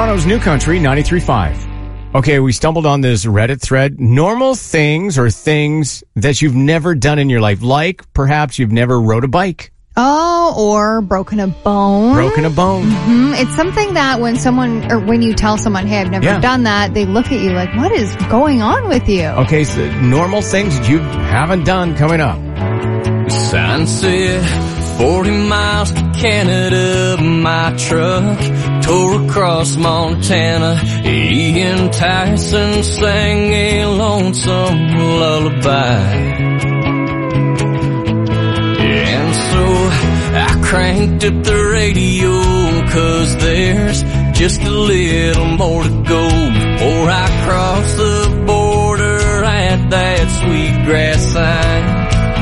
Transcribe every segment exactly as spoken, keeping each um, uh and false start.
Toronto's New Country, ninety-three point five. Okay, we stumbled on this Reddit thread. Normal things or things that you've never done in your life. Like, perhaps you've never rode a bike. Oh, or broken a bone. Broken a bone. Mm-hmm. It's something that when someone, or when you tell someone, hey, I've never Yeah. done that, they look at you like, what is going on with you? Okay, so normal things that you haven't done coming up. Sign said forty miles to Canada, my truck tore across Montana. Ian Tyson sang a lonesome lullaby. And so I cranked up the radio, 'cause there's just a little more to go before I cross the border at that Sweetgrass sign.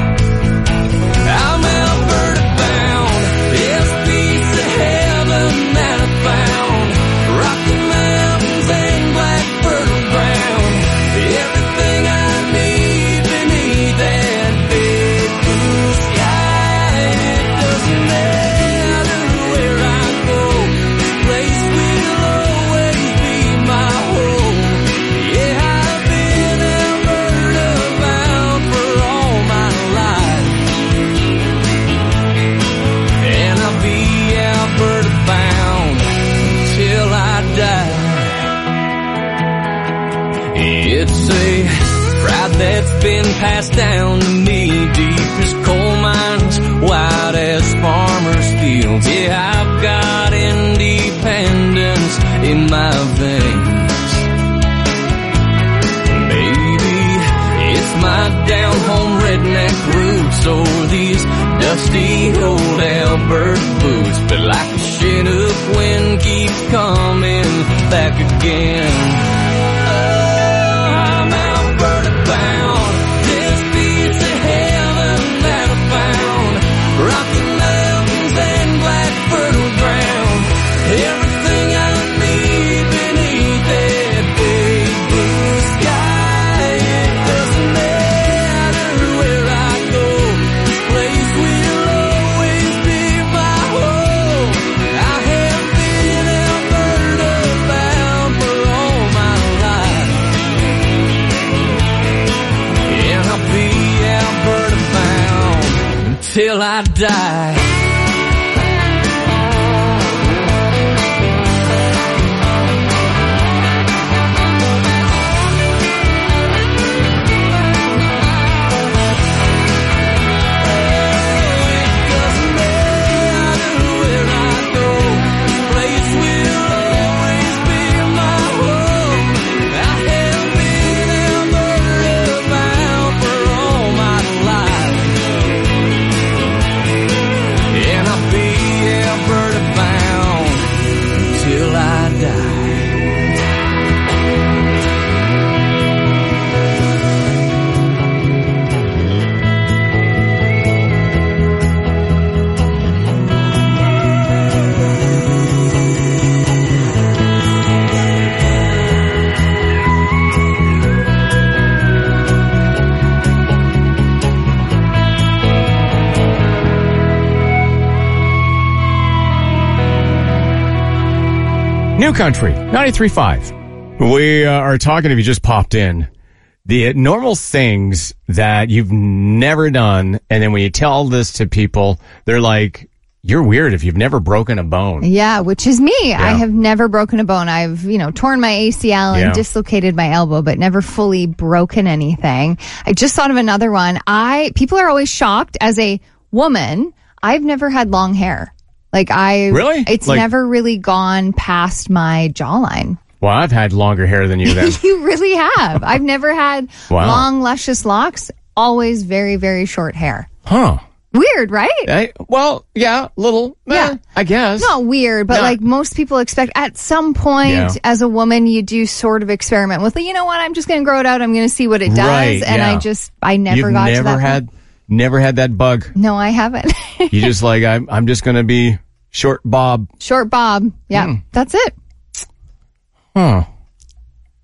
I'm Alberta bound, this piece of heaven that I found. Rocky Mountains and black fertile ground, everything I need beneath that big blue sky. It doesn't matter where I go, this place will always be my home. Yeah, I've been Alberta bound for all my life, and I'll be Alberta bound till I die. It's a pride that's been passed down to me, deep as coal mines, wide as farmers' fields. Yeah, I've got independence in my veins. Maybe it's my down-home redneck roots, or these dusty old Alberta boots, but like a shade of wind keeps coming back again. Oh, I'm Alberta bound, this piece of heaven that I found. Rocky Mountains and black fertile ground, everything I need beneath that big blue sky. It doesn't matter where I go, this place will always be my home. I have been Alberta bound for all my life, and I'll be Alberta bound until I die. New Country, ninety-three point five. We uh, are talking, if you just popped in, the normal things that you've never done, and then when you tell this to people, they're like, you're weird if you've never broken a bone. Yeah, which is me. Yeah. I have never broken a bone. I've, you know, torn my A C L and Yeah. dislocated my elbow, but never fully broken anything. I just thought of another one. I, people are always shocked as a woman. I've never had long hair. Like I, Really? It's Like- never really gone past my jawline. Well, I've had longer hair than you then. You really have. I've never had Wow. long, luscious locks. Always very, very short hair. Huh. Weird, right? I, well, yeah, little. eh, Yeah. I guess. Not weird, but No. like most people expect at some point Yeah. as a woman, you do sort of experiment with, you know what, I'm just going to grow it out. I'm going to see what it does. Right, and yeah. I just, I never You've got to never that had, point. never had that bug. No, I haven't. You just like, I'm, I'm just going to be short Bob. Short bob. Yeah, Hmm. that's it. Huh.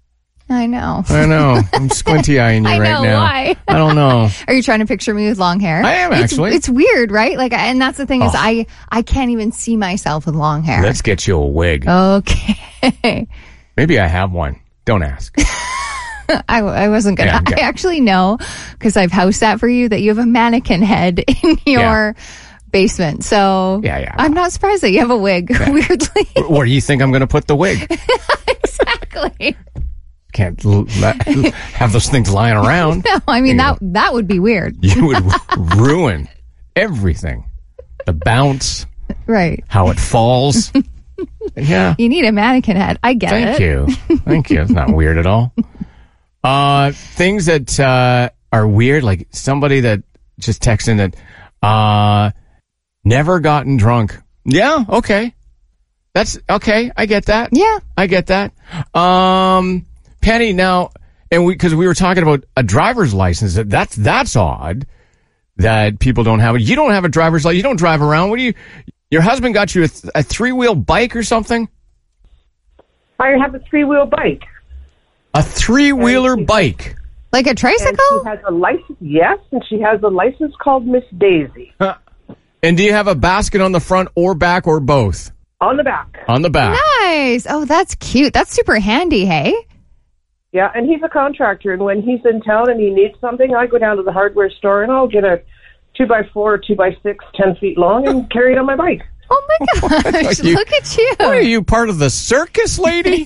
I know. I know. I'm squinty-eyeing you I right know, now. why? I don't know. Are you trying to picture me with long hair? I am, It's- actually. It's, weird, right? Like, and that's the thing is Oh. I, I can't even see myself with long hair. Let's get you a wig. Okay. Maybe I have one. Don't ask. I, I wasn't going to. Yeah, okay. I actually know, because I've house sat for you, that you have a mannequin head in your Yeah. basement. So Yeah, yeah. I'm not surprised that you have a wig, weirdly. Where do you think I'm going to put the wig? Exactly. Can't l- let, have those things lying around. No, I mean, There you that that would be weird. You would ru- ruin everything. The bounce, Right. how it falls. Yeah. You need a mannequin head. I get Thank it. you. Thank you. It's not weird at all. Uh, things that uh, are weird, like somebody that just texted in that uh, never gotten drunk. Yeah, okay. That's okay. I get that. Yeah. I get that. Um, Penny, now, and we because we were talking about a driver's license. that- That's that's odd that people don't have it. You don't have a driver's license. You don't drive around. What do you? Your husband got you a, th- a three wheel bike or something? I have a three-wheel bike. A three wheeler And she- bike. Like a And tricycle? she has a license, yes, and she has a license called Miss Daisy. Huh. And do you have a basket on the front or back or both? On the back. On the back. Nice. Oh, that's cute. That's super handy, hey? Yeah, and he's a contractor, and when he's in town and he needs something, I go down to the hardware store and I'll get a two by four or two by six, ten feet long, and carry it on my bike. Oh my gosh. You- Look at you. What, are you part of the circus, lady?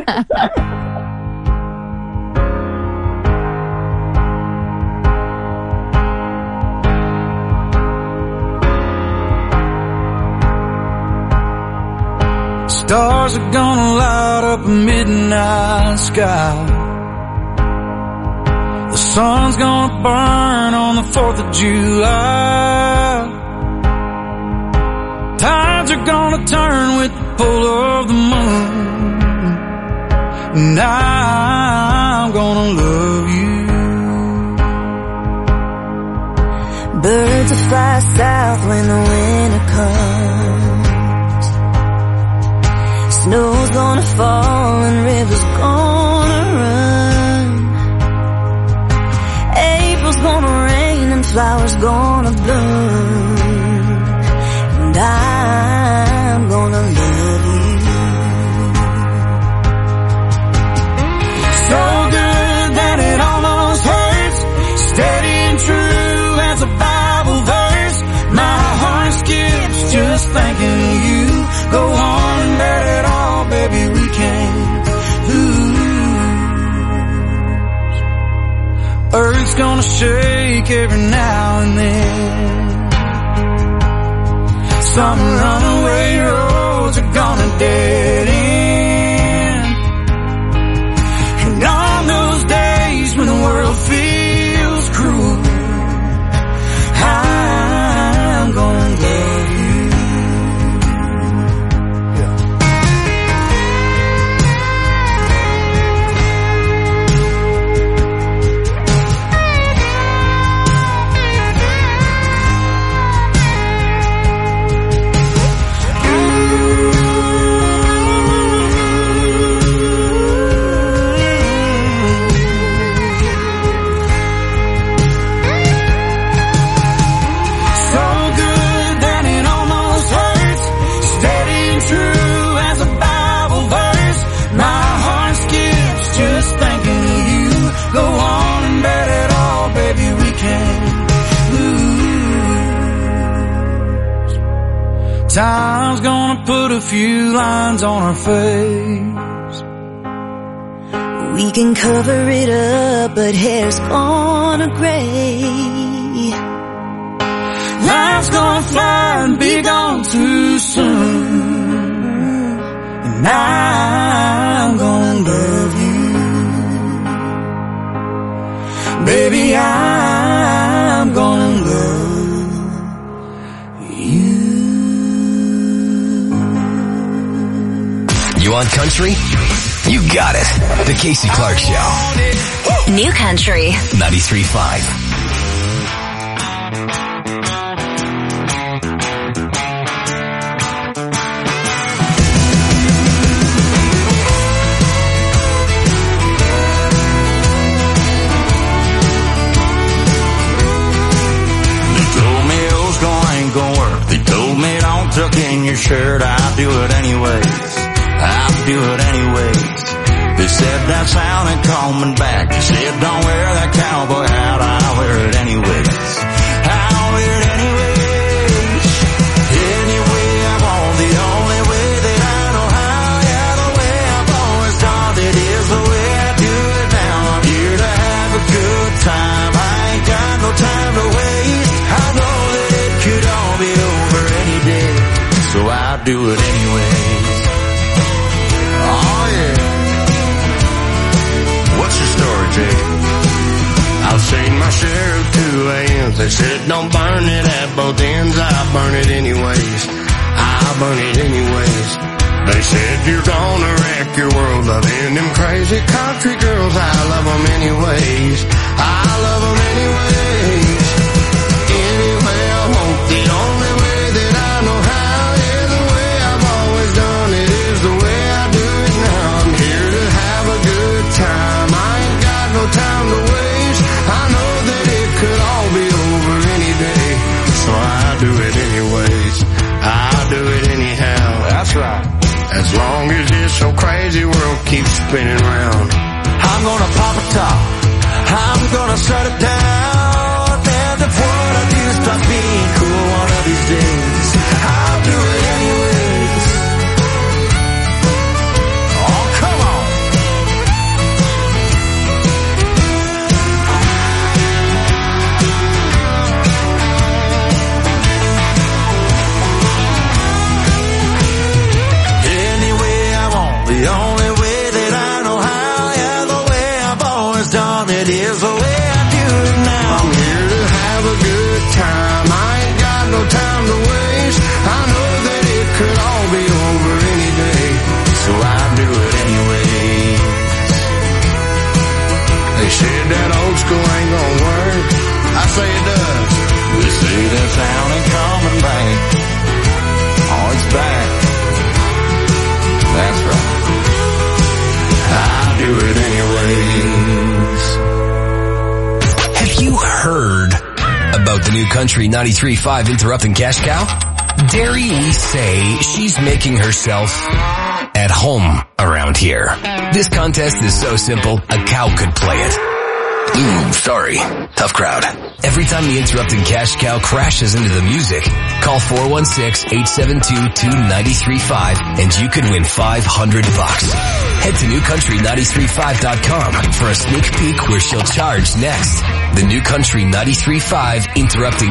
Stars are gonna light up a midnight sky. The sun's gonna burn on the fourth of July. Tides are gonna turn with the pull of the moon. And I'm gonna love you. Birds will fly south when the winter comes. Snow's gonna fall and rivers gonna run. April's gonna rain and flowers gonna bloom. And I'm gonna love you. So good that it almost hurts. Steady and true as a Bible verse. My heart skips just thinking of you. Go on and let it all, baby, we can't lose. Earth's gonna shake every now and then. Some runaway roads are gonna dead end. And on those days when the world feels cruel, I'm gonna love you. Time's gonna put a few lines on our face. We can cover it up, but hair's gonna gray. Life's gonna fly and be gone too soon. And I'm gonna love you. Baby, I'm gonna love you. You want country? You got it. The Casey Clark Show. New Country. ninety-three point five. gonna work. They told me don't tuck in your shirt, I'll do it anyways. I'll do it anyways. They said that sounded coming back. They said don't wear that cowboy hat, I'll wear it anyways. I'll wear it anyways. Anyway I want, the only way that I know how. Yeah, the way I've always done it is the way I do it now. I'm here to have a good time. I ain't got no time to waste. I know that it could all be over any day, so I'll do it anyways. Oh yeah. What's your story, Jay? I've seen my share of two A Ms. They said don't burn it at both ends. I burn it anyways. I burn it anyways. They said you're gonna wreck your world loving them crazy country girls. I love them anyways. I love them anyways. Anyway I won't, the only way that I know how. Yeah, the way I've always done it is the way I do it now. I'm here to have a good time. I ain't got no time to waste. I know that it could all be over any day, so I do it anyways. I do it anyhow. That's right. As long as this so crazy world keeps spinning round, I'm gonna pop a top. I'm gonna shut it down. And if what I do stops being cool one of these days, I'll do it anyways. Oh, come on. Anyway I want, the only way that I know how. Yeah, the way I've always done it is the way I do it now. I'm here to have a good time. I ain't got no time to waste. I know that it could all be over any day, so I do it anyways. They said that old school ain't gonna work. I say it does. They say that sound ain't coming back. Oh, it's back. That's right. I do it anyways. Have you heard about the new Country ninety-three point five interrupting cash cow? Dare we say she's making herself at home around here. This contest is so simple, a cow could play it. Ooh, sorry. Tough crowd. Every time the interrupting cash cow crashes into the music, call four one six, eight seven two, two nine three five and you could win five hundred bucks. Head to new country ninety-three point five dot com for a sneak peek where she'll charge next. The New Country ninety-three point five interrupting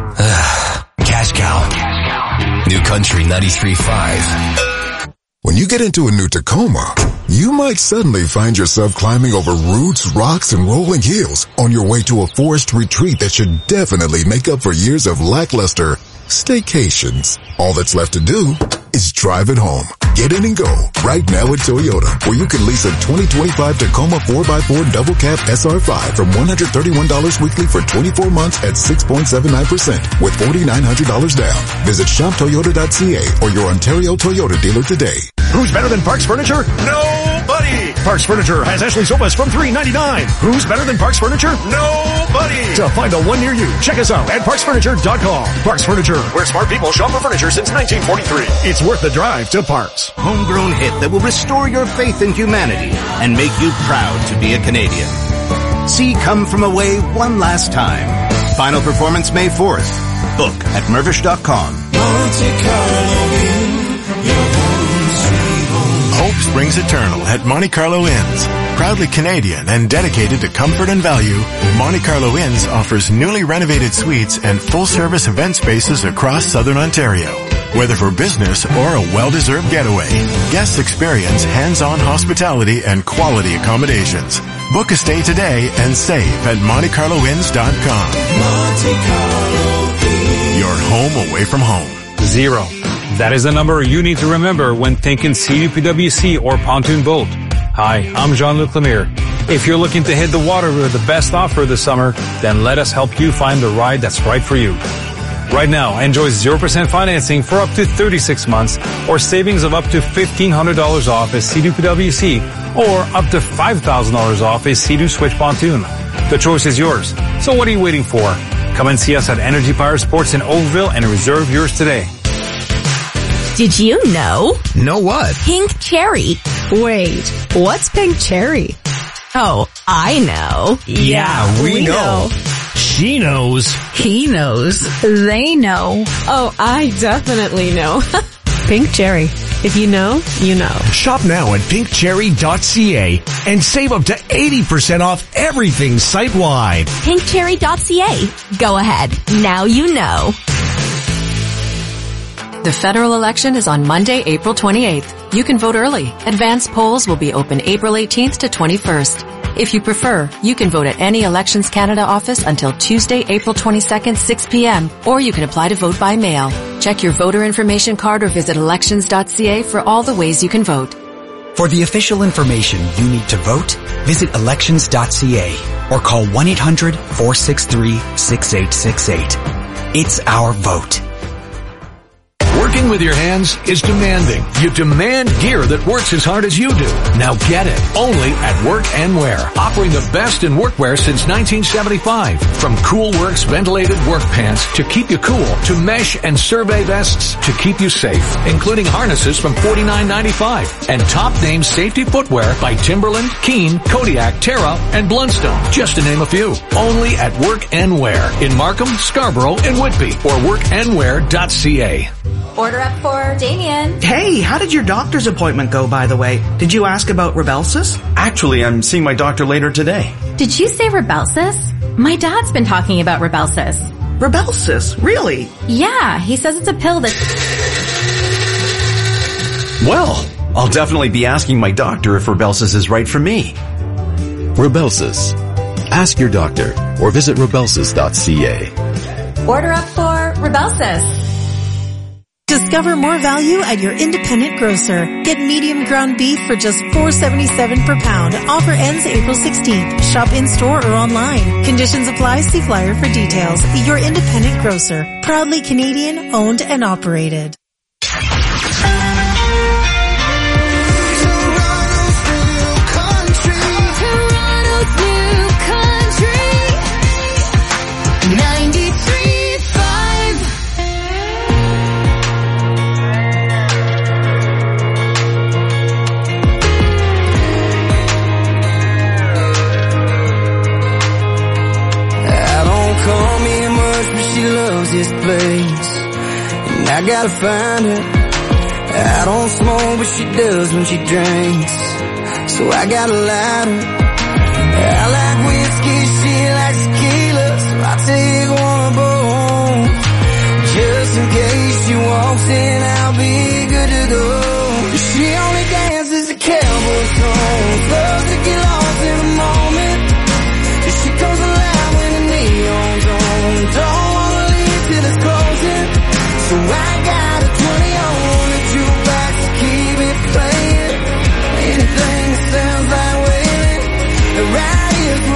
uh, cash cow. New Country ninety-three point five. When you get into a new Tacoma, you might suddenly find yourself climbing over roots, rocks, and rolling hills on your way to a forest retreat that should definitely make up for years of lackluster staycations. All that's left to do is drive it home. Get in and go right now at Toyota, where you can lease a twenty twenty-five Tacoma four by four double cab S R five from one hundred thirty-one dollars weekly for twenty-four months at six point seven nine percent with four thousand nine hundred dollars down. Visit shop toyota dot c a or your Ontario Toyota dealer today. Who's better than Parks Furniture? Nobody! Parks Furniture has Ashley sofas from three ninety-nine. Who's better than Parks Furniture? Nobody! To find a one near you, check us out at parks furniture dot com. Parks Furniture, where smart people shop for furniture since nineteen forty-three. It's worth the drive to Parks. Homegrown hit that will restore your faith in humanity and make you proud to be a Canadian. See Come From Away one last time. Final performance May fourth. Book at mervish dot com. Monte Carlo Inn, your home sweet home. Hope springs eternal at Monte Carlo Inns. Proudly Canadian and dedicated to comfort and value, Monte Carlo Inns offers newly renovated suites and full-service event spaces across southern Ontario. Whether for business or a well-deserved getaway, guests experience hands-on hospitality and quality accommodations. Book a stay today and save at monte carlo inns dot com. Monte Carlo Inn. Your home away from home. Zero. That is the number you need to remember when thinking C D P W C or pontoon boat. Hi, I'm Jean-Luc Lemire. If you're looking to hit the water with the best offer this summer, then let us help you find the ride that's right for you. Right now, enjoy zero percent financing for up to thirty-six months or savings of up to fifteen hundred dollars off a C D P W C or up to five thousand dollars off a Sea-Doo Switch pontoon. The choice is yours. So what are you waiting for? Come and see us at Energy Power Sports in Oakville and reserve yours today. Did you know? Know what? Pink Cherry. Wait, what's Pink Cherry? Oh, I know. Yeah, we, we know. know. She knows. He knows. They know. Oh, I definitely know. Pink Cherry. If you know, you know. Shop now at pink cherry dot c a and save up to eighty percent off everything site-wide. pink cherry dot c a. Go ahead. Now you know. The federal election is on Monday, April twenty-eighth. You can vote early. Advanced polls will be open April eighteenth to twenty-first. If you prefer, you can vote at any Elections Canada office until Tuesday, April twenty-second, six p.m., or you can apply to vote by mail. Check your voter information card or visit elections dot c a for all the ways you can vote. For the official information you need to vote, visit elections dot c a or call one eight hundred, four six three, six eight six eight. It's our vote. Working with your hands is demanding. You demand gear that works as hard as you do. Now get it. Only at Work and Wear. Offering the best in workwear since nineteen seventy-five. From Cool Works ventilated work pants to keep you cool, to mesh and survey vests to keep you safe, including harnesses from forty-nine ninety-five. And top name safety footwear by Timberland, Keen, Kodiak, Terra, and Blundstone, just to name a few. Only at Work and Wear in Markham, Scarborough, and Whitby, or work and wear dot c a. Order up for Damien. Hey, how did your doctor's appointment go, by the way? Did you ask about Rybelsus? Actually, I'm seeing my doctor later today. Did you say Rybelsus? My dad's been talking about Rybelsus. Rybelsus? Really? Yeah, he says it's a pill that... Well, I'll definitely be asking my doctor if Rybelsus is right for me. Rybelsus. Ask your doctor or visit rybelsus dot c a. Order up for Rybelsus. Discover more value at your independent grocer. Get medium ground beef for just four dollars and seventy-seven cents per pound. Offer ends April sixteenth. Shop in-store or online. Conditions apply. See flyer for details. Your independent grocer. Proudly Canadian, owned and operated. This place, and I gotta find her. I don't smoke, but she does when she drinks, so I got a lighter. I like whiskey, she likes tequila, so I take one of both. Just in case she walks in, I'll be good to go. She only dances to cowboy songs, loves to get lost in the moment. She comes alive when the neon's on. Don't till it's closing, so I got a twenty on the jukebox to keep it playing. Anything that sounds like wailing, right here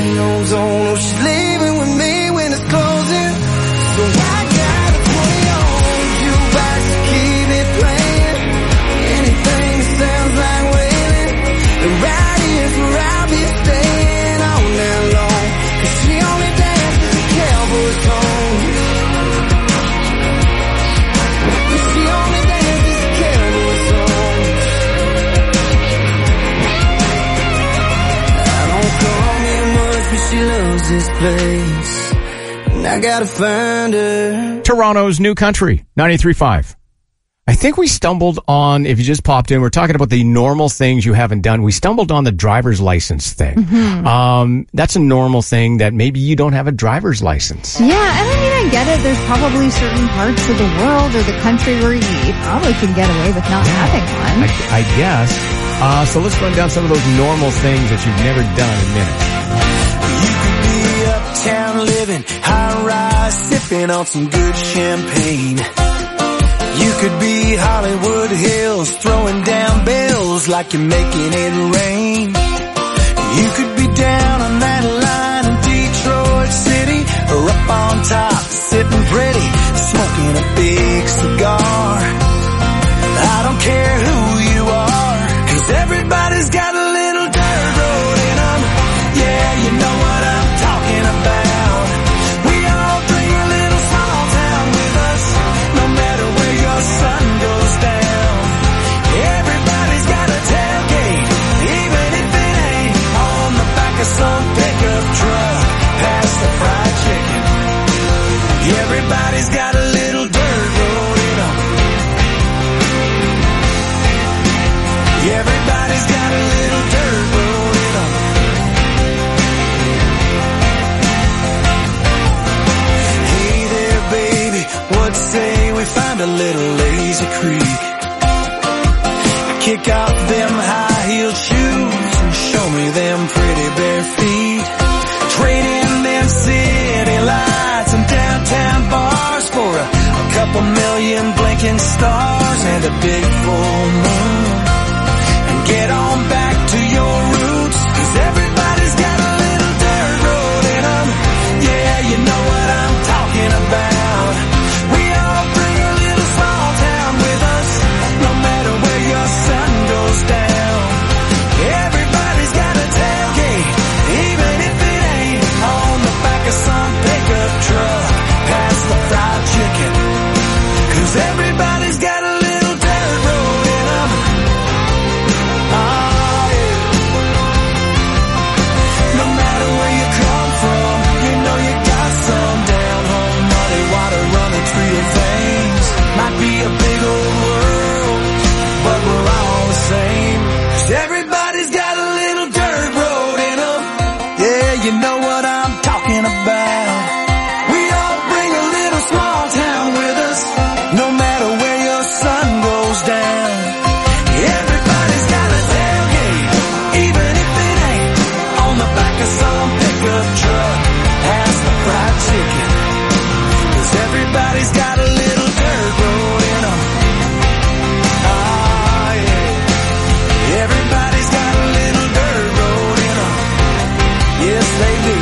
twenty-year-old zone. Oh, she's leaving with me when it's closing. So I got a twenty-year-old jukebox to keep it playing. Anything that sounds like wailing. And right here's where I'll be staying all night long. Cause she only dances the cowboy song. She only dances the cowboy song. I don't call me much, but she loves this place. And I gotta find her. Toronto's New Country, ninety-three point five. I think we stumbled on, if you just popped in, we're talking about the normal things you haven't done. We stumbled on the driver's license thing. Mm-hmm. Um, that's a normal thing that maybe you don't have a driver's license. Yeah, and I mean, I get it. There's probably certain parts of the world or the country where you probably can get away with not having one. I, I guess. Uh, so let's run down some of those normal things that you've never done in minutes. You could be uptown living, high-rise, sipping on some good champagne. You could be Hollywood Hills, throwing down bills like you're making it rain. You could be down on that line in Detroit City, or up on top, sitting pretty, smoking a big cigar. I don't care who you are, cause everybody's got a little dirt road in them. Yeah, you know what I'm talking about. We all bring a little small town with us, no matter where your sun goes down. Everybody's got a tailgate, even if it ain't on the back of some pickup truck, past the fried chicken. Everybody's got a little dirt road in them. Everybody's got a little dirt road in them. Hey there, baby, what say we find a little lazy creek? Kick off them high-heeled shoes and show me them pretty bare feet. Trade in them city lights and downtown bars for a, a couple million blinking stars and a big full moon. And get on back to your roots, cause everybody's got a little dirt road in them. Yeah, you know what I'm talking about. We all bring a little small town with us, no matter where your sun goes down. Everybody's got a tailgate, even if it ain't on the back of some pickup truck, past the fried chicken. Cause everybody's got a little dirt road in them. Oh, yeah. No matter where you come from, you know you got some down home muddy water running through your veins. Might be a big old world, but we're all the same. 'Cause everybody's got a little dirt road in them. Yeah, you know what I'm talking about. We all bring a little small town with us, no matter where your sun goes down. Everybody's got a tailgate, even if it ain't on the back of some pickup truck, past the fried chicken. 'Cause everybody's got a little dirt road in them. Ah, yeah. Everybody's got a little dirt road in them. Yes, they do.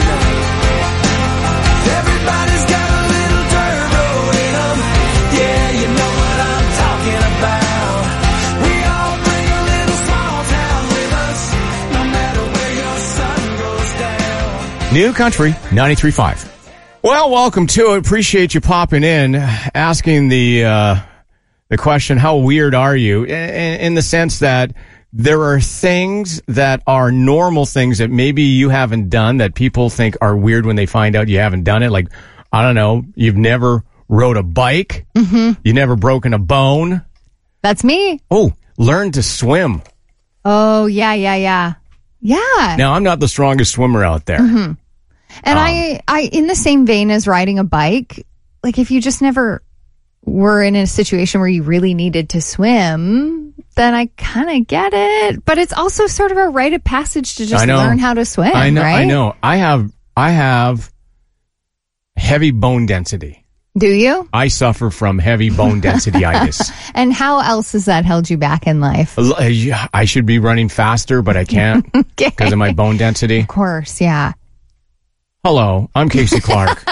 Everybody's got a little dirt road in them. Yeah, you know what I'm talking about. We all bring a little small town with us, no matter where your sun goes down. New Country, ninety-three point five. Well, welcome to it. Appreciate you popping in, asking the uh, the question, how weird are you? In, in the sense that there are things that are normal things that maybe you haven't done that people think are weird when they find out you haven't done it. Like, I don't know, you've never rode a bike. Mm-hmm. You've never broken a bone. That's me. Oh, learn to swim. Oh, yeah, yeah, yeah. Yeah. Now, I'm not the strongest swimmer out there. Mm-hmm. And um, I, I, in the same vein as riding a bike, like if you just never were in a situation where you really needed to swim, then I kind of get it. But it's also sort of a rite of passage to just learn how to swim, I know, right? I know. I have, I have heavy bone density. Do you? I suffer from heavy bone density-itis. And how else has that held you back in life? I should be running faster, but I can't because okay. of my bone density. Of course, yeah. Hello, I'm Casey Clark.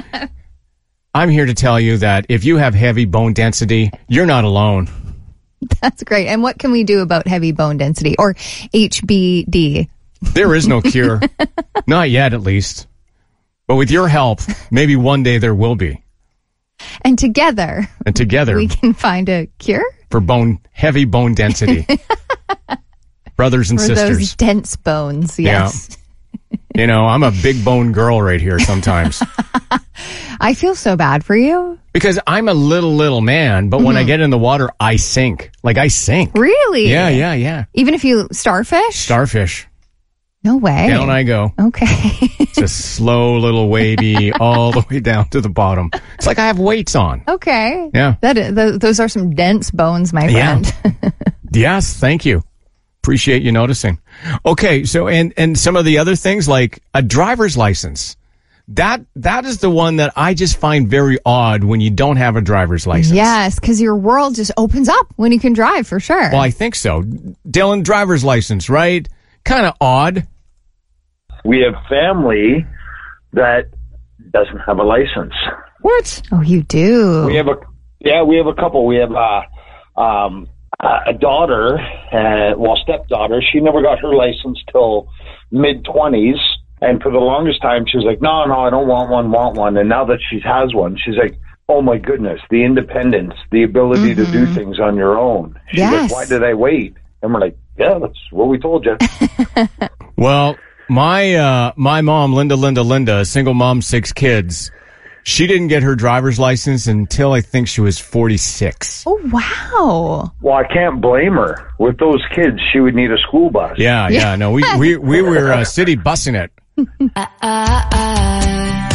I'm here to tell you that if you have heavy bone density, you're not alone. That's great. And what can we do about heavy bone density, or H B D? There is no cure. Not yet, at least. But with your help, maybe one day there will be. And together, and together, we can find a cure for bone heavy bone density. Brothers and for sisters. Those dense bones, yes. Yeah. You know, I'm a big bone girl right here sometimes. I feel so bad for you. Because I'm a little, little man, but mm-hmm. when I get in the water, I sink. Like, I sink. Really? Yeah, yeah, yeah. Even if you starfish? Starfish. No way. Down I go. Okay. It's a slow little wavy all the way down to the bottom. It's like I have weights on. Okay. Yeah. That is, th- those are some dense bones, my friend. Yeah. Yes, thank you. Appreciate you noticing. Okay, so and and some of the other things like a driver's license. That that is the one that I just find very odd when you don't have a driver's license. Yes, because your world just opens up when you can drive, for sure. Well, I think so. Dylan, driver's license, right? Kind of odd. We have family that doesn't have a license. What? Oh, you do? We have a yeah. We have a couple. We have a um, a daughter, uh, well, stepdaughter. She never got her license till mid twenties, and for the longest time, she was like, "No, no, I don't want one, want one." And now that she has one, she's like, "Oh my goodness, the independence, the ability mm-hmm. to do things on your own." She's yes. like, "Why did I wait?" And we're like, "Yeah, that's what we told you." Well. My uh, my mom, Linda, Linda, Linda, a single mom, six kids. She didn't get her driver's license until I think she was forty-six. Oh, wow. Well, I can't blame her. With those kids, she would need a school bus. Yeah, yeah. yeah no, we, we, we were uh, city busing it. uh, uh, uh.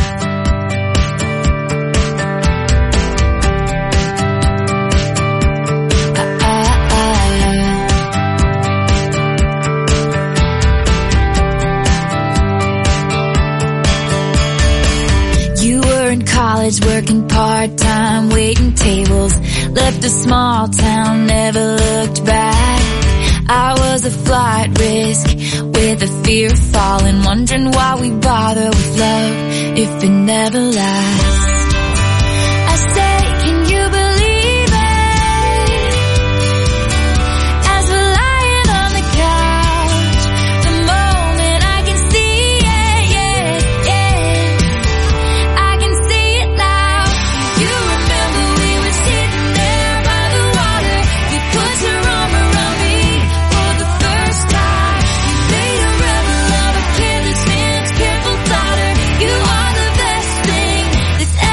College, working part-time, waiting tables, left a small town, never looked back. I was a flight risk with a fear of falling, wondering why we bother with love if it never lasts. I say, can you believe it? As we're lying on the couch, the moment I can see it, yeah, yeah. I can see it now. You remember we were sitting there by the water. You put your arm around me for the first time. You made a rebel of a kid that's man's careful daughter. You are the best thing that's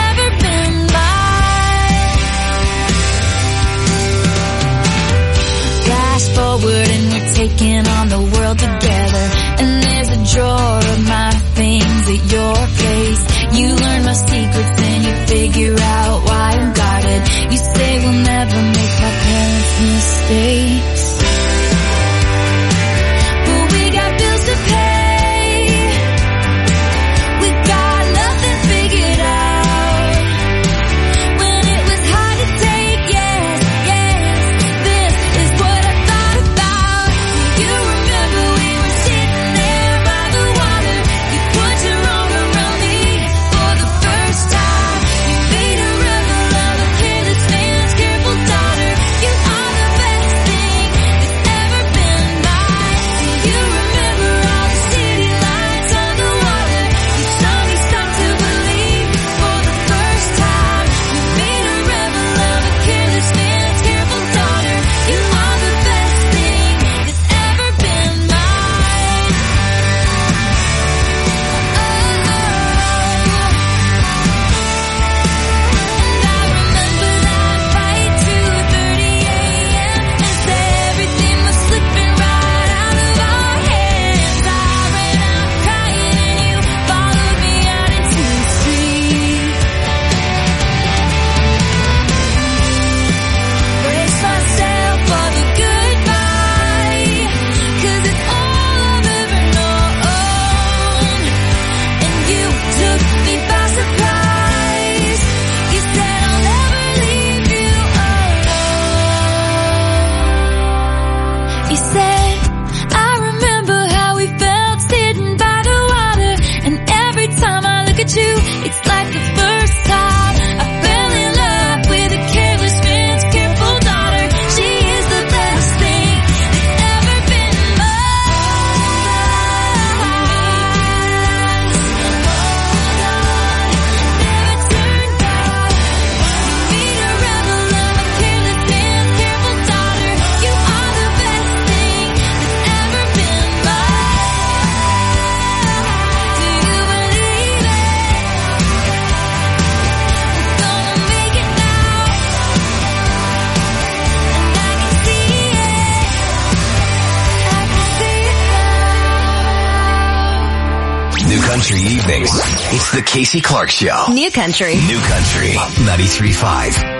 Country evenings. It's the Casey Clark Show. New Country. New Country ninety-three point five.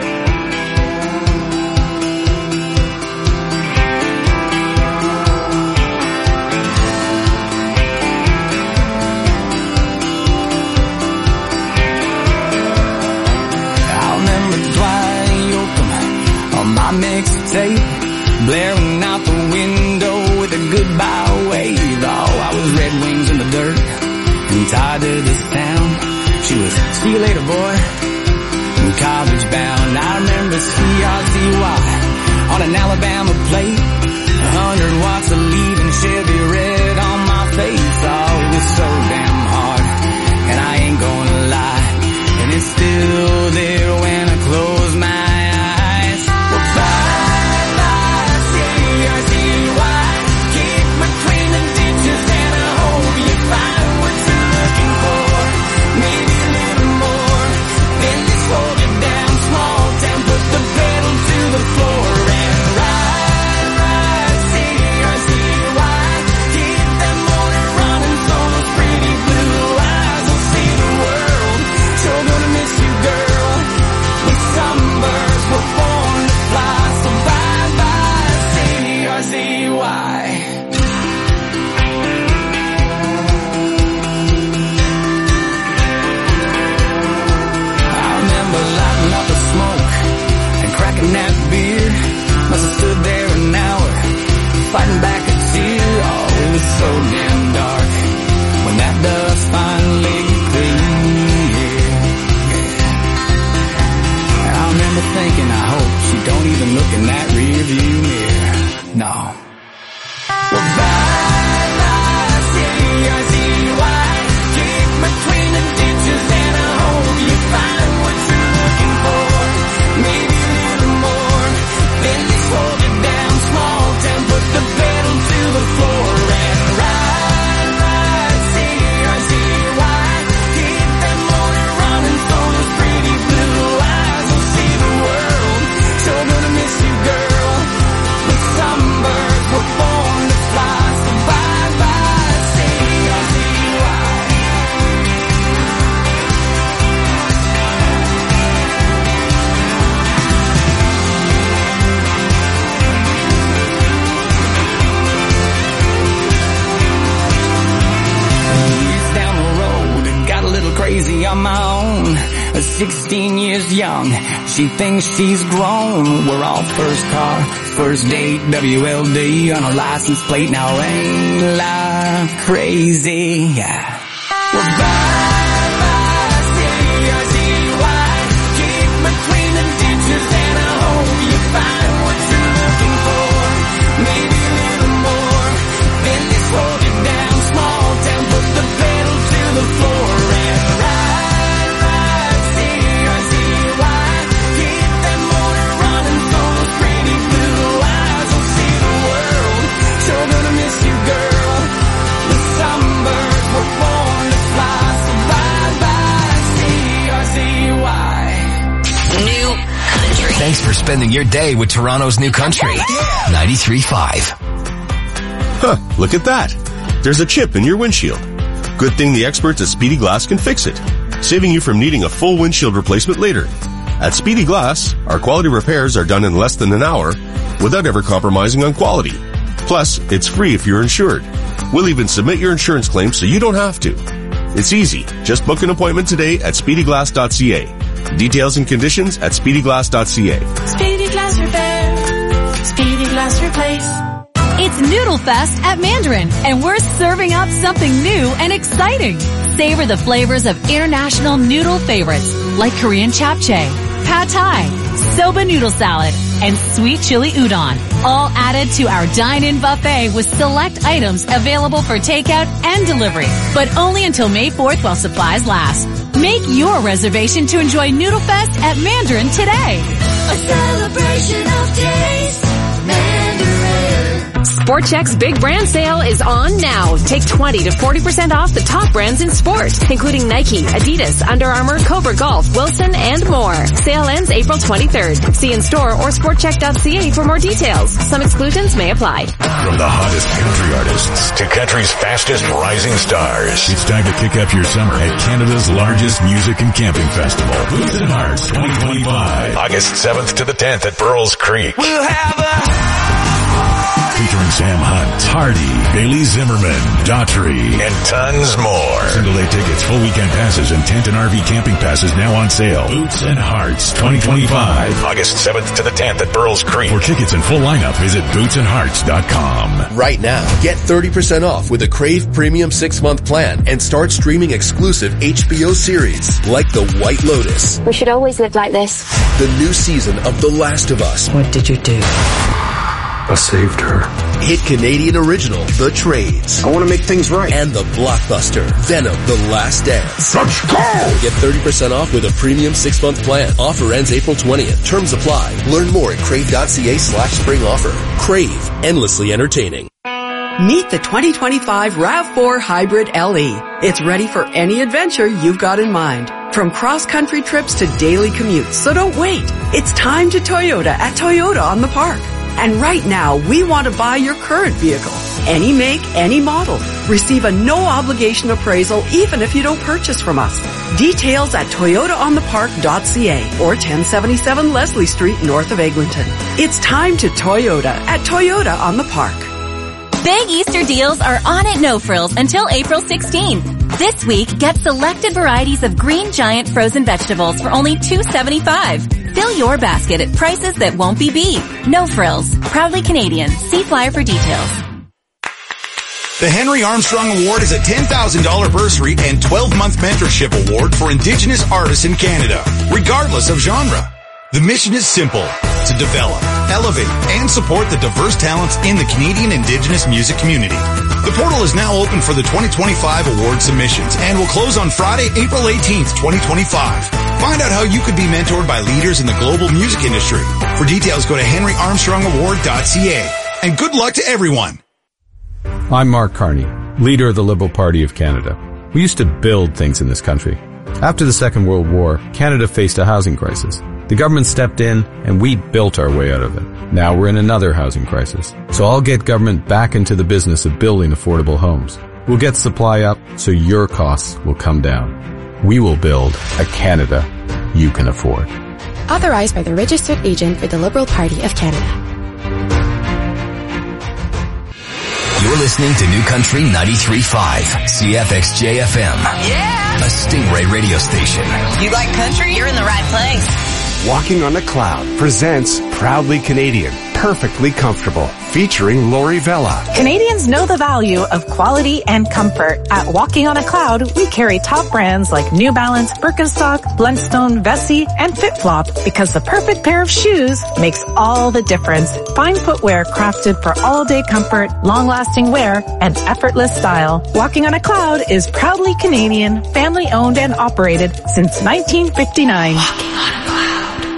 My mixtape, blaring out the window with a goodbye wave. Oh, I was Red Wings in the dirt and tied to this town. She was, see you later, boy, and college bound. I remember C R T Y on an Alabama plate, a hundred watts of leaving Chevy red on my face. Oh, it was so damn hard, and I ain't gonna lie, and it's still there when I close my eyes. Fighting back a tear, oh, it was so damn dark when that dust finally cleared. Yeah. I remember thinking, I hope she don't even look in that rear view mirror. No. Well, bye, bye, C R T Y, keep between the ditches and I hope you find what you're looking for. Maybe a little more, then they slow you down small town, put the pedal to the floor and ride, ride, C R T Y, keep that motor running so those pretty blue eyes will see the world. Sure gonna miss you, girl, but some birds were born to fly, so bye, bye, C R T Y. Crazy on my own, sixteen years young, she thinks she's grown. We're all first car, first date, W L D on a license plate. Now ain't life crazy? Yeah. Well, bye, bye, C R T Y, keep between the ditches and I hope you find what you're looking for. Maybe a little more, then they slow you down small town, put the pedal to the floor and ride, ride, C R T Y, keep that motor running so those pretty blue eyes will see the world. Sure gonna miss you, girl, but some birds were born to fly, so bye bye, C R T Y. New Country. Thanks for spending your day with Toronto's New Country ninety-three point five. Huh, look at that. There's a chip in your windshield. Good thing the experts at Speedy Glass can fix it, saving you from needing a full windshield replacement later. At Speedy Glass, our quality repairs are done in less than an hour without ever compromising on quality. Plus, it's free if you're insured. We'll even submit your insurance claim so you don't have to. It's easy. Just book an appointment today at speedy glass dot c a. Details and conditions at speedy glass dot c a. Speedy Glass Repair. Speedy Glass Replace. It's Noodle Fest at Mandarin, and we're serving up something new and exciting. Savor the flavors of international noodle favorites like Korean japchae, pad thai, soba noodle salad, and sweet chili udon, all added to our dine-in buffet with select items available for takeout and delivery, but only until May fourth while supplies last. Make your reservation to enjoy Noodle Fest at Mandarin today. A celebration of taste, Mandarin. Sport Chek's big brand sale is on now. Take twenty to forty percent off the top brands in sport, including Nike, Adidas, Under Armour, Cobra Golf, Wilson, and more. Sale ends April twenty-third. See in store or sport chek dot c a for more details. Some exclusions may apply. From the hottest country artists to country's fastest rising stars, it's time to kick up your summer at Canada's largest music and camping festival, Boots and Hearts twenty twenty-five. August seventh to the tenth at Burles Creek. We'll have a featuring Sam Hunt, Hardy, Bailey Zimmerman, Daughtry, and tons more. Single day tickets, full weekend passes, and tent and R V camping passes now on sale. Boots and Hearts twenty twenty-five. August seventh to the tenth at Burles Creek. For tickets and full lineup, visit boots and hearts dot com. Right now, get thirty percent off with a Crave Premium six-month plan and start streaming exclusive H B O series like The White Lotus. We should always live like this. The new season of The Last of Us. What did you do? I saved her. Hit Canadian original, The Trades. I want to make things right. And the blockbuster, Venom, The Last Dance. Let's go! Get thirty percent off with a premium six-month plan. Offer ends April twentieth. Terms apply. Learn more at crave.ca slash spring offer. Crave. Endlessly entertaining. Meet the twenty twenty-five RAV four Hybrid L E. It's ready for any adventure you've got in mind. From cross-country trips to daily commutes. So don't wait. It's time to Toyota at Toyota on the Park. And right now, we want to buy your current vehicle. Any make, any model. Receive a no-obligation appraisal even if you don't purchase from us. Details at toyota on the park dot c a or ten seventy-seven Leslie Street north of Eglinton. It's time to Toyota at Toyota on the Park. Big Easter deals are on at No Frills until April sixteenth. This week, get selected varieties of Green Giant frozen vegetables for only two dollars and seventy-five cents. Fill your basket at prices that won't be beat. No Frills. Proudly Canadian. See flyer for details. The Henry Armstrong Award is a ten thousand dollars bursary and twelve-month mentorship award for Indigenous artists in Canada, regardless of genre. The mission is simple: to develop, elevate, and support the diverse talents in the Canadian Indigenous music community. The portal is now open for the twenty twenty-five award submissions and will close on Friday, April eighteenth, twenty twenty-five. Find out how you could be mentored by leaders in the global music industry. For details, go to henry armstrong award dot c a. And good luck to everyone. I'm Mark Carney, leader of the Liberal Party of Canada. We used to build things in this country. After the Second World War, Canada faced a housing crisis. The government stepped in and we built our way out of it. Now we're in another housing crisis. So I'll get government back into the business of building affordable homes. We'll get supply up so your costs will come down. We will build a Canada you can afford. Authorized by the registered agent for the Liberal Party of Canada. You're listening to New Country ninety-three point five, C F X J F M. Yeah! A Stingray radio station. You like country? You're in the right place. Walking on a Cloud presents Proudly Canadian, Perfectly Comfortable, featuring Lori Vella. Canadians know the value of quality and comfort. At Walking on a Cloud, we carry top brands like New Balance, Birkenstock, Blundstone, Vessi, and FitFlop because the perfect pair of shoes makes all the difference. Find footwear crafted for all-day comfort, long-lasting wear, and effortless style. Walking on a Cloud is proudly Canadian, family-owned and operated since nineteen fifty-nine. Walking on a Cloud.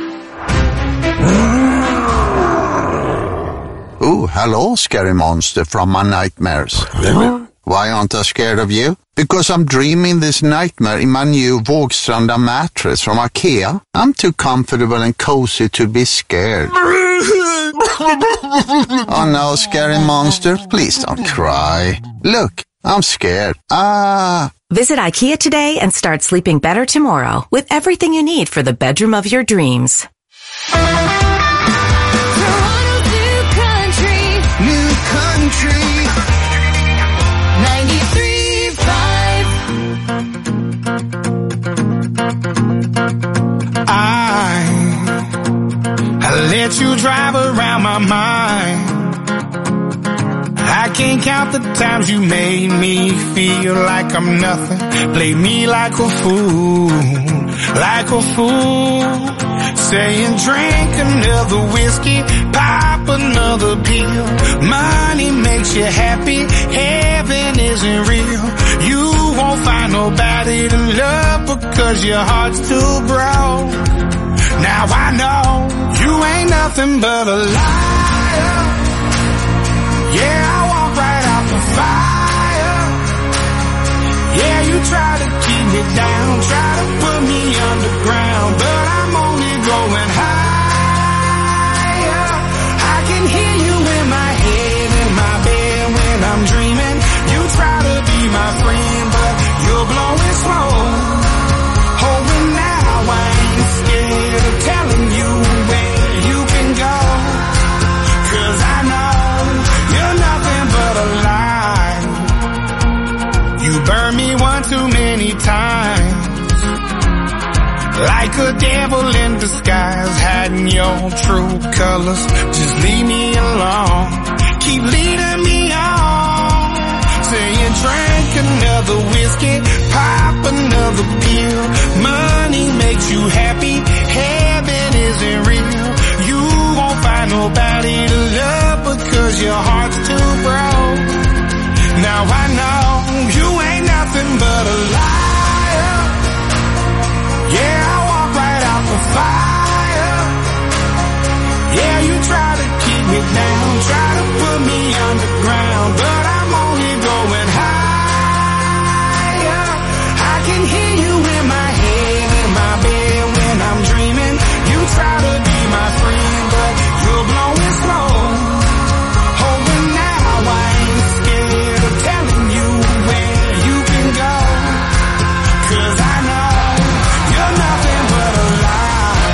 Oh, hello, scary monster from my nightmares. Why aren't I scared of you? Because I'm dreaming this nightmare in my new Vågstranda mattress from IKEA. I'm too comfortable and cozy to be scared. Oh no, scary monster, please don't cry. Look, I'm scared. Ah. Visit IKEA today and start sleeping better tomorrow with everything you need for the bedroom of your dreams. ninety-three point five. I, I let you drive around my mind. I can't count the times you made me feel like I'm nothing. Play me like a fool, like a fool. Saying drink another whiskey, pop another pill. Money makes you happy, heaven isn't real. You won't find nobody to love because your heart's too broke. Now I know you ain't nothing but a liar. Yeah, I walk right out the fire. Yeah, you try to keep me down, try to put me underground, but I'm only going higher. I can hear you in my head, in my bed when I'm dreaming. You try to be my friend, but you're blowing slow. Oh, and now I ain't scared of telling you where you can go, 'cause I know you're nothing but a lie. You burned me one too many times, like a devil in disguise, hiding your true colors. Just leave me alone, keep leading me on. Say you drank another whiskey, pop another pill. Money makes you happy, heaven isn't real. You won't find nobody to love because your heart's too broke. Now I know you ain't nothing but a liar. Yeah, I walk right out the fire. Yeah, you try to keep me down, try to put me underground, but I'm only going higher. I can hear you in my head, in my bed when I'm dreaming. You try to be my friend, but you're blowing slow. Oh, and now I ain't scared of telling you where you can go, 'cause I know you're nothing but a lie.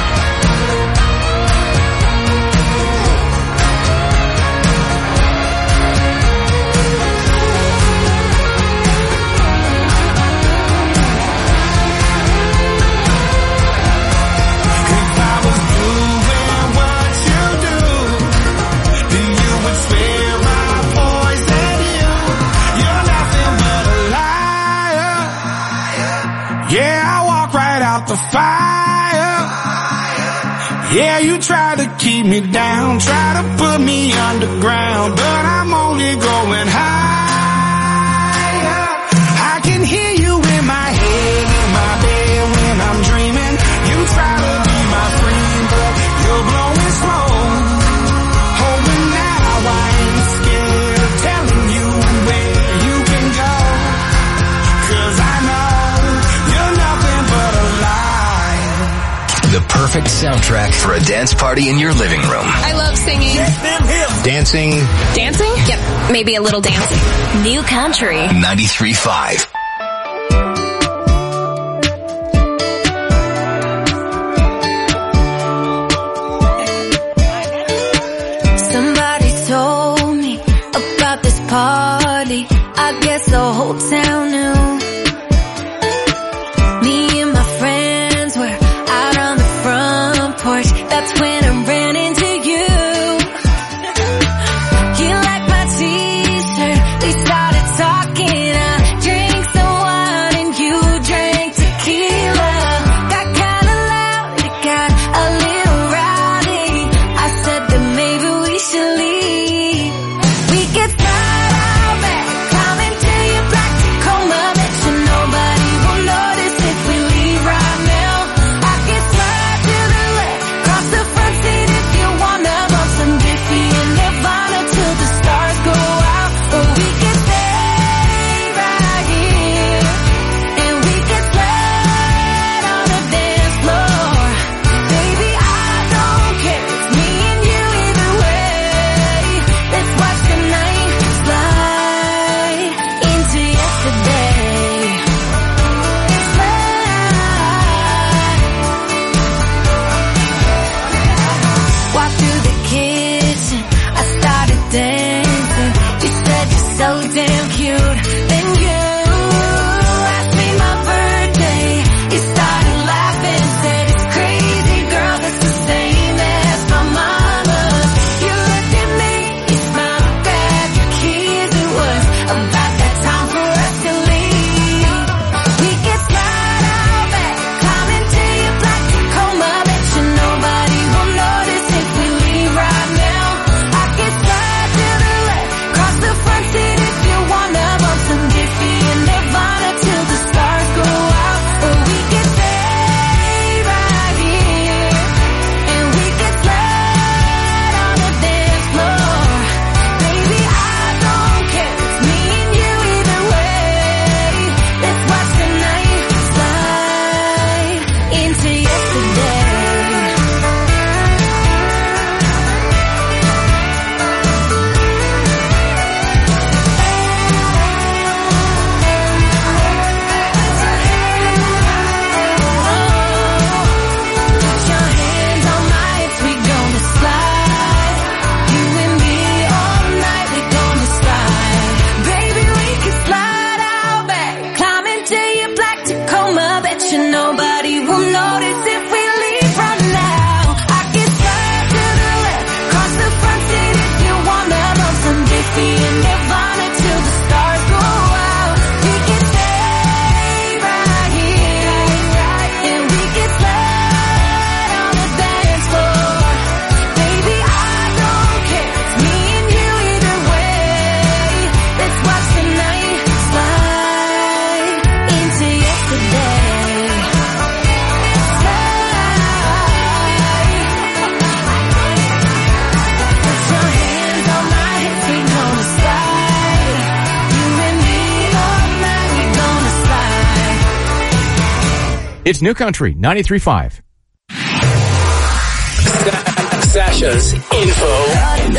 If I was doing what you do, then you would swear my poison you. You're nothing but a liar. Yeah, I walk right out the fire. Yeah, you try to keep me down, try to put me underground, but I'm only going higher. I can hear you in my head, in my bed when I'm dreaming. You try to be my friend, but you're blowing slow. Oh, and now I ain't scared of telling you where you can go, 'cause I know you're nothing but a lie. The perfect soundtrack for a dance party in your living room. I love singing. Dancing. Dancing? Yep, maybe a little dancing. New country. ninety-three point five. Somebody told me about this party. I guess the whole town knew. Me and my friends were out on the front porch. That's when I ran into you. You liked my t-shirt. We started talking. I drank some wine and you drank tequila. Got kinda loud, it got a little rowdy. I said that maybe we should leave. We could start out back, coming to your black Tacoma, met It's New Country ninety-three point five. Sasha's info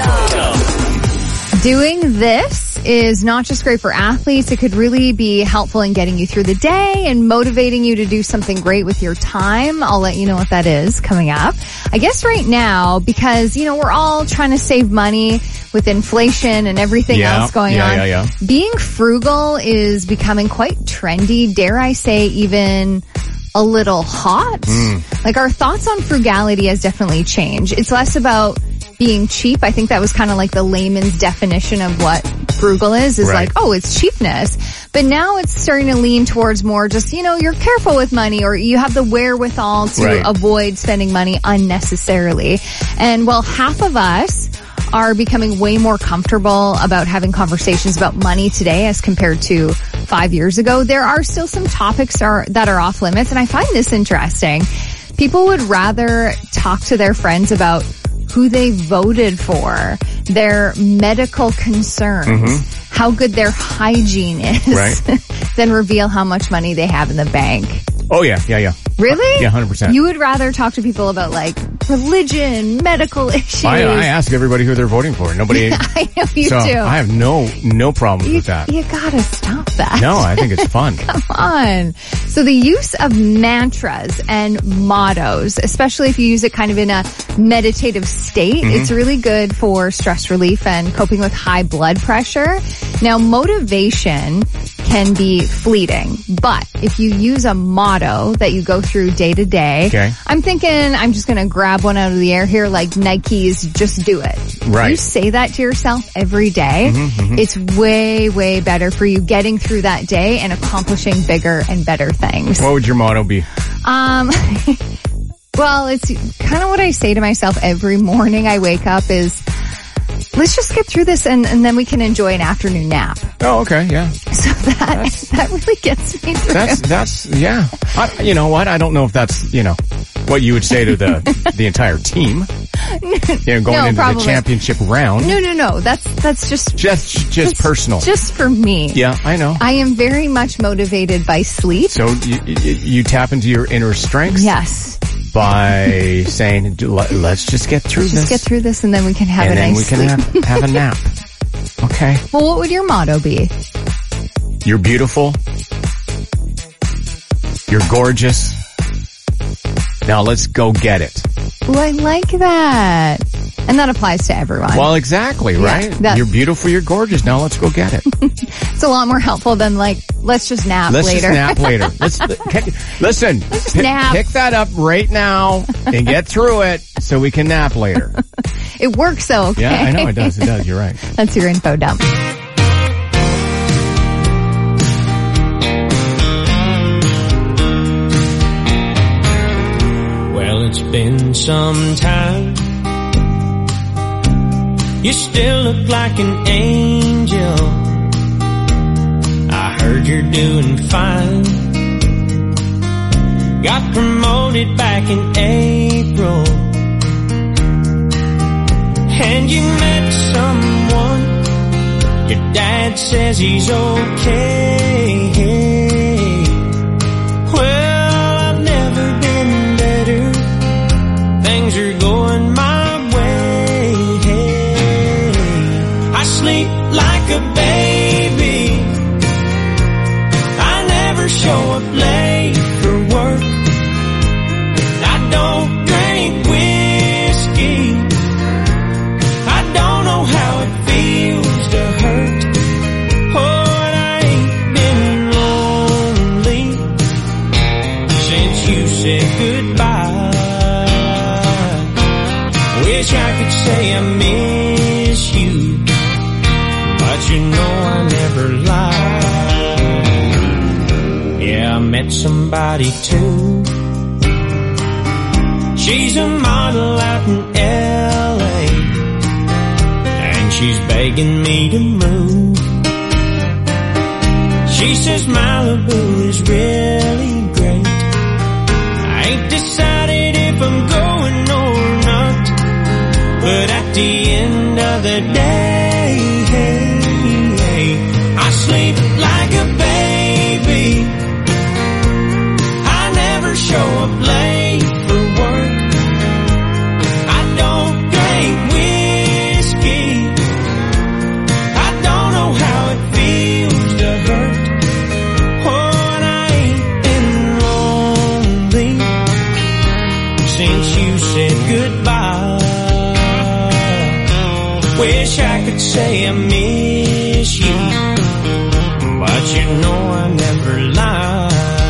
dump. Doing this is not just great for athletes. It could really be helpful in getting you through the day and motivating you to do something great with your time. I'll let you know what that is coming up. I guess right now, because, you know, we're all trying to save money with inflation and everything yeah, else going yeah, on. Yeah, yeah. Being frugal is becoming quite trendy. Dare I say even a little hot. Mm. Like our thoughts on frugality has definitely changed. It's less about being cheap. I think that was kind of like the layman's definition of what frugal is, is right. like, oh, it's cheapness. But now it's starting to lean towards more just, you know, you're careful with money or you have the wherewithal to right. avoid spending money unnecessarily. And while half of us are becoming way more comfortable about having conversations about money today as compared to five years ago, there are still some topics are, that are off limits. And I find this interesting. People would rather talk to their friends about who they voted for, their medical concerns, mm-hmm. how good their hygiene is, right. than reveal how much money they have in the bank. Oh, yeah, yeah, yeah. Really? Yeah, one hundred percent. You would rather talk to people about, like, religion, medical issues. I, I ask everybody who they're voting for. Nobody. I know you so do. I have no, no problems you, with that. You gotta stop that. No, I think it's fun. Come on. So the use of mantras and mottos, especially if you use it kind of in a meditative state, mm-hmm. it's really good for stress relief and coping with high blood pressure. Now, motivation can be fleeting, but if you use a motto that you go through day to day, okay. I'm thinking I'm just going to grab one out of the air here, like Nike's Just Do It. Right. You say that to yourself every day. Mm-hmm, mm-hmm. It's way, way better for you getting through that day and accomplishing bigger and better things. What would your motto be? Um, well, it's kind of what I say to myself every morning I wake up is, let's just get through this and, and then we can enjoy an afternoon nap. Oh, okay, yeah. So that, that really gets me through. That's, that's, yeah. I, you know what? I don't know if that's, you know, what you would say to the, the entire team. You know, going no, into probably. the championship round. No, no, no. That's, that's just, just, just, just personal. Just for me. Yeah, I know. I am very much motivated by sleep. So you, you, you tap into your inner strengths? Yes. By saying, let's just get through let's this. Just get through this and then we can have and a nice sleep. And then we sleep. can have, have a nap. Okay. Well, what would your motto be? You're beautiful. You're gorgeous. Now let's go get it. Well, I like that. And that applies to everyone. Well, exactly, right? Yeah, you're beautiful, you're gorgeous. Now let's go get it. It's a lot more helpful than like, let's just nap let's later. Let's just nap later. Let's, listen, let's just pick, nap. pick that up right now and get through it so we can nap later. It works though, okay? Yeah, I know it does. It does. You're right. That's your info dump. It's been some time. You still look like an angel. I heard you're doing fine. Got promoted back in April. And you met someone. Your dad says he's okay. Well, I've never been better. Things are going my way. I sleep like a baby. I never show up late for work. I don't drink whiskey. I don't know how it feels to hurt. Oh, and I ain't been lonely since you said goodbye. Wish I could say I miss you, but you know I never lie. Yeah, I met somebody too. She's a model out in L A, and she's begging me to move. She says Malibu is really great. I ain't decided if I'm going or not, but at the end of the day, I sleep like a baby. I never I could say I miss you, but you know I never lie.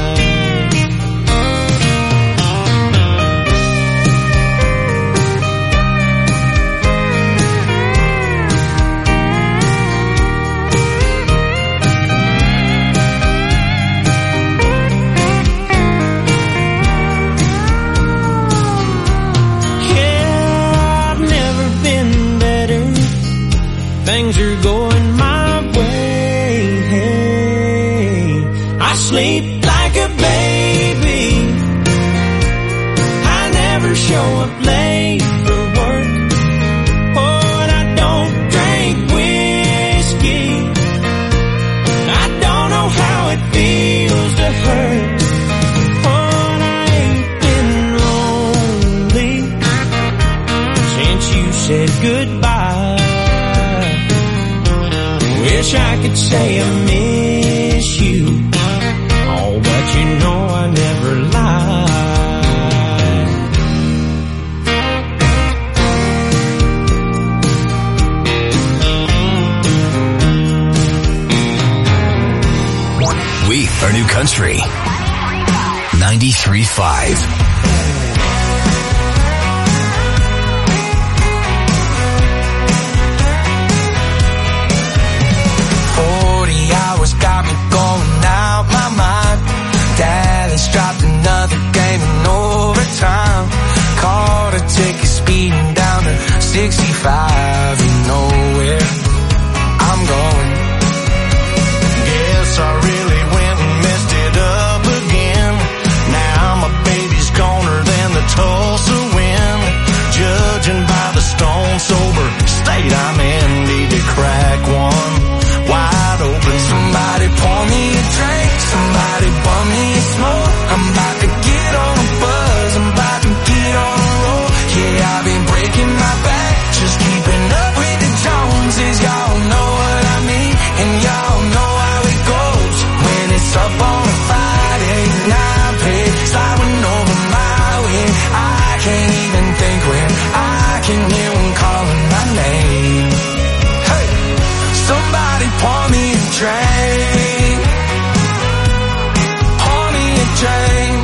Things are going my way. Hey, I sleep like a baby. I never show up late for work. Oh, and I don't drink whiskey. I don't know how it feels to hurt. Oh, and I ain't been lonely since you said goodbye. Wish I could say I miss you, oh, but you know I never lie. We are New Country ninety-three point five. Got me going out my mind. Dallas dropped another game in overtime. Caught a ticket speeding down to sixty-five. You know where I'm going. Guess I really went and messed it up again. Now my baby's goner than the Tulsa wind. Judging by the stone sober state I'm in, need to crack one wide open. Somebody pour me a drink, somebody bum me a smoke. I'm about to get on a buzz, I'm about to get on a roll. Yeah, I've been breaking my back, just keeping up with the Joneses. Y'all know what I mean, and y'all know how it goes. When it's up on a Friday night, pay sliding over my way. I can't even think when I can hear one calling my name. Hey, somebody pour me a drink, pour me a drink.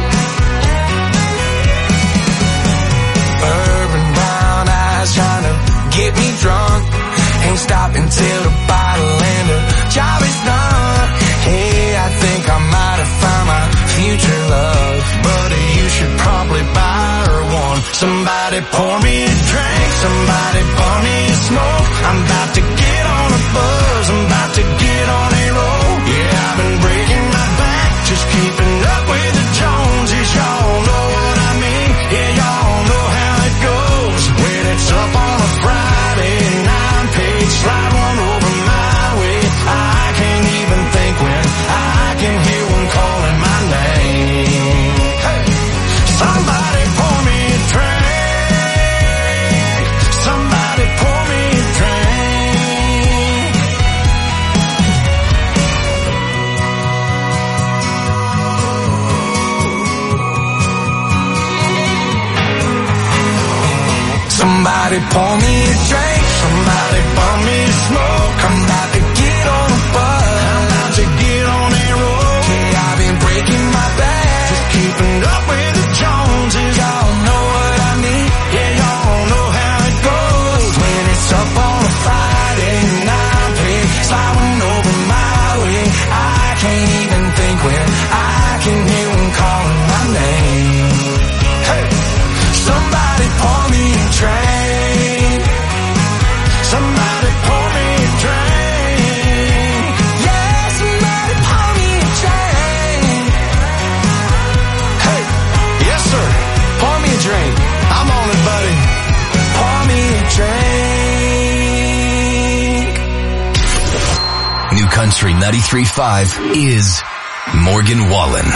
Urban brown eyes trying to get me drunk. Ain't stopping till the bottle and the job is done. Hey, I think I might have found my future love, but you should probably buy her one. Somebody pour me a drink, somebody pour me a smoke. I'm about to get on a buzz, I'm about to get on a roll. Yeah, I've been breaking my back, just keeping up with the Joneses. Y'all know what I mean, yeah, y'all know how it goes. When it's up on a Friday nine page, slide one over my way. I can't even think when I can hear one calling my name. Hey, somebody pour me a drink, somebody pour me a drink. Somebody pour me a drink, somebody pour me a smoke. I'm about to get on a buzz, I'm about to get on a roll. Yeah, I've been breaking my back, just keeping up with the Joneses. Y'all know what I mean, yeah, y'all know how it goes. When it's up on a Friday night, pay sliding over my way. I can't even think when I can hear one calling my name. Hey, somebody pour me a drink, somebody pour me a drink. Yeah, somebody pour me a drink. Hey, yes sir, pour me a drink. I'm on it, buddy. Pour me a drink. New Country ninety-three point five is Morgan Wallen.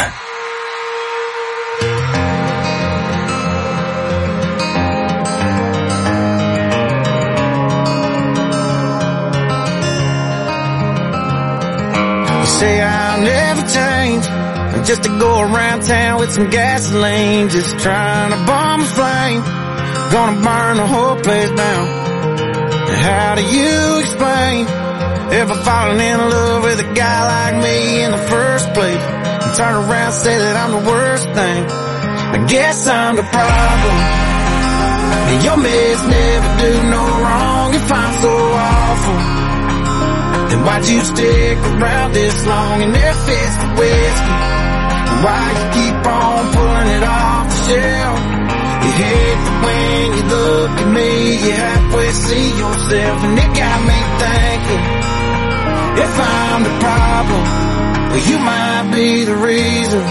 Say I'll never change, just to go around town with some gasoline, just trying to bomb a flame, gonna burn the whole place down. How do you explain ever falling in love with a guy like me in the first place and turn around and say that I'm the worst thing? I guess I'm the problem. And your mess never do no wrong if I'm so awful. Then why'd you stick around this long and their fist of whiskey? Why you keep on pulling it off the shelf? You hate that when you look at me, you halfway see yourself, and it got me thinking, if I'm the problem, well, you might be the reason.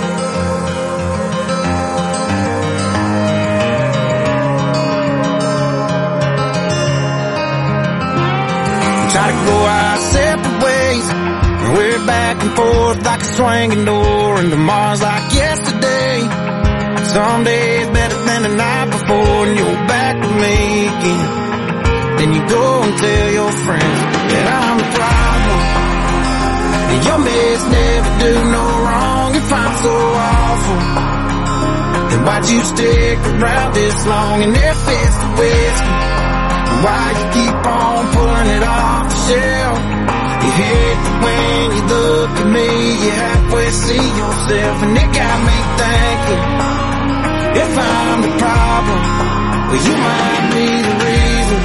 We try to go our separate ways, and we're back and forth like a swinging door, and tomorrow's like yesterday. Some days better than the night before, and you're back with me again. Then you go and tell your friends that I'm the problem. And your mess never do no wrong if I'm so awful. Then why'd you stick around this long and their fist of whiskey? Why you keep on pulling it off the shelf? You hate that when you look at me, you halfway see yourself, and it got me thinking, if I'm the problem, well, you might be the reason.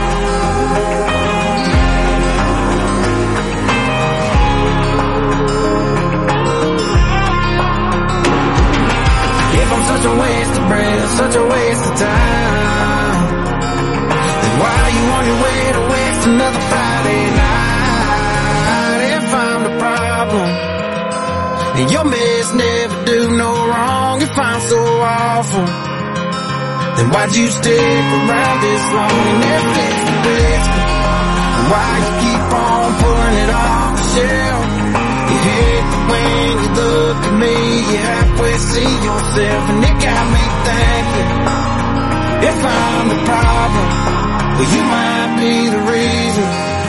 If I'm such a waste of breath, such a waste of time, then why are you on your way to waste another Friday night? If I'm the problem, and your mess never do no wrong if I'm so awful, then why'd you stick around this long and never fix the whiskey? Why you keep on pulling it off the shelf? You hate that when you look at me, you halfway see yourself, and it got me thinking, if I'm the problem, well, you might be the reason.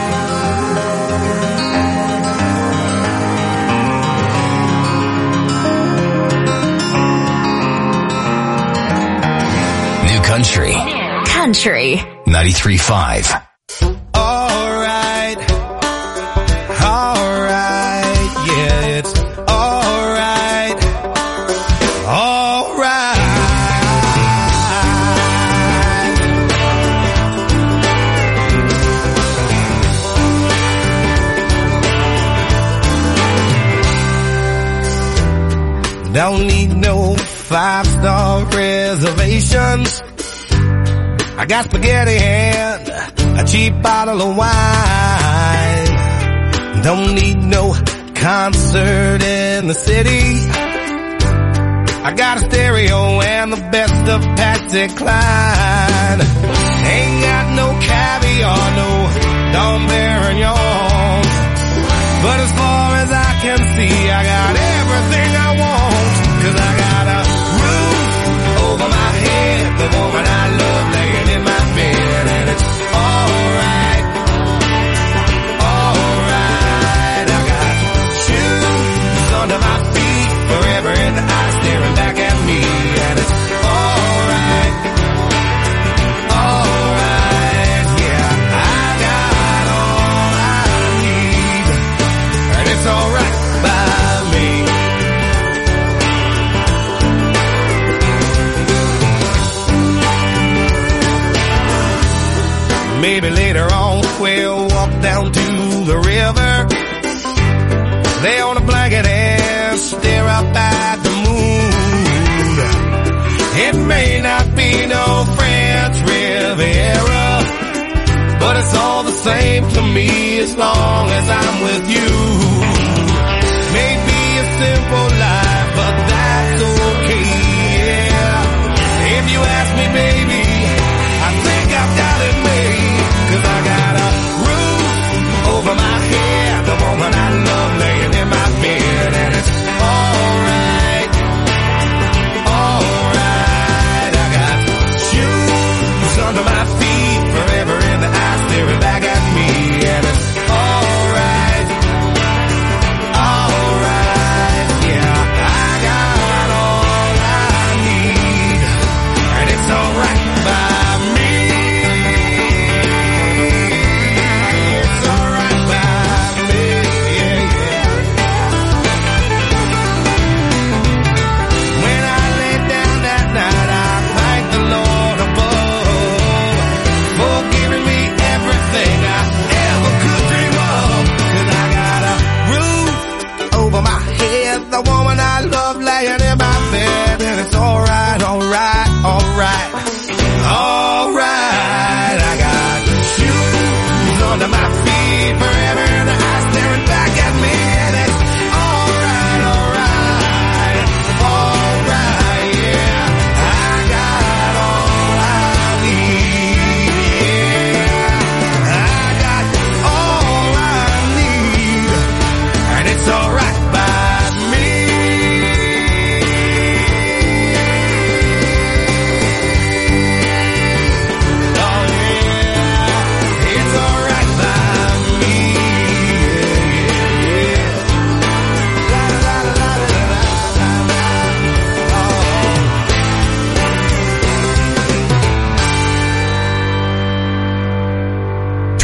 Country. Country. ninety-three point five. Alright. Alright. Yeah, it's alright. Alright. Don't need no five-star reservations. I got spaghetti and a cheap bottle of wine. Don't need no concert in the city. I got a stereo and the best of Patsy Cline. Ain't got no caviar, no Dom Perignon. But as far as I can see, I got everything I want. Cause I got a roof over my head, the woman I love laying in my bed, and it's alright, alright. I got shoes under my feet, forever in the eye staring back at me, and it's alright, alright. Yeah, I got all I need, and it's alright by me. Maybe later on we'll walk down to the river, lay on a blanket and stare up at the moon. It may not be no French Riviera, but it's all the same to me as long as I'm with you. Maybe a simple life, but that's okay, yeah. If you ask me, baby, I think I've got it made. Cause I got a roof over my head, the woman I love laying in my bed, and it's alright, alright. I got shoes under my feet, forever in the eye staring back at me, and it's alright,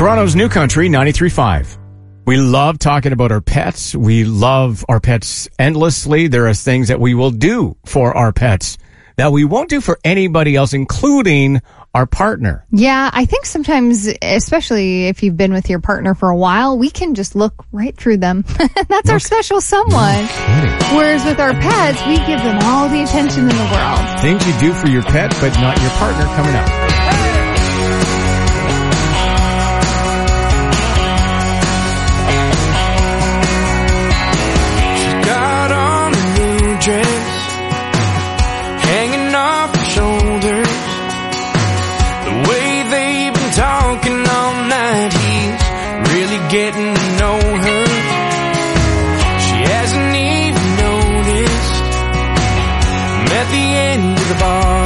Toronto's New Country ninety-three point five. We love talking about our pets. We love our pets endlessly. There are things that we will do for our pets that we won't do for anybody else, including our partner. Yeah, I think sometimes, especially if you've been with your partner for a while, we can just look right through them. That's no, our special someone. No Whereas with our pets, we give them all the attention in the world. Things you do for your pet, but not your partner coming up. She got on a new dress, hanging off her shoulders. Talking all night, he's really getting to know her. She hasn't even noticed I'm at the end of the bar.